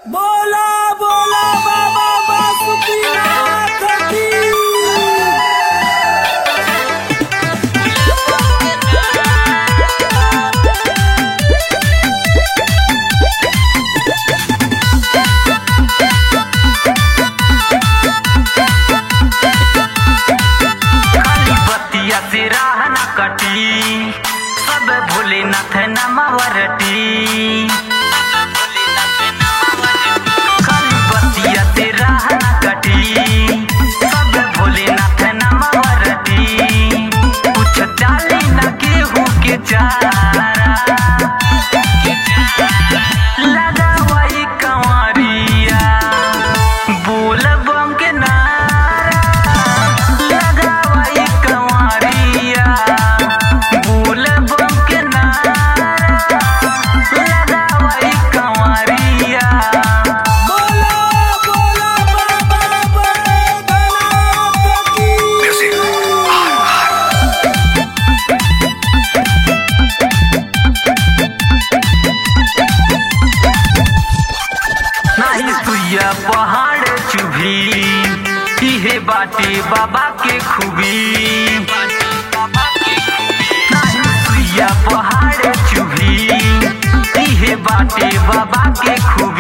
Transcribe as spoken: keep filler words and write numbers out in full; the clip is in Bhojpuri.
बोला बोला बाबा बासुकीनाथ की। बतिया से राह न कटी, सब भोलेनाथ नमवरटी। खाली बतिया से राह न कटी, सब भोलेनाथ नमवरटी। कुछ डाली न केहू के चारा, लगा वही कंवरिया बोल बम के नारा। लगा वही कंवरिया बोल बम के नारा। लगा वही कंवरिया। बोला बोला बाबा बैद्यनाथ की। नाही सुइया पहाड़ चुभी, इहे बाटे बाबा के खूबी। नाही सुइया पहाड़ चुभी, इहे बाटे बाबा के खूबी।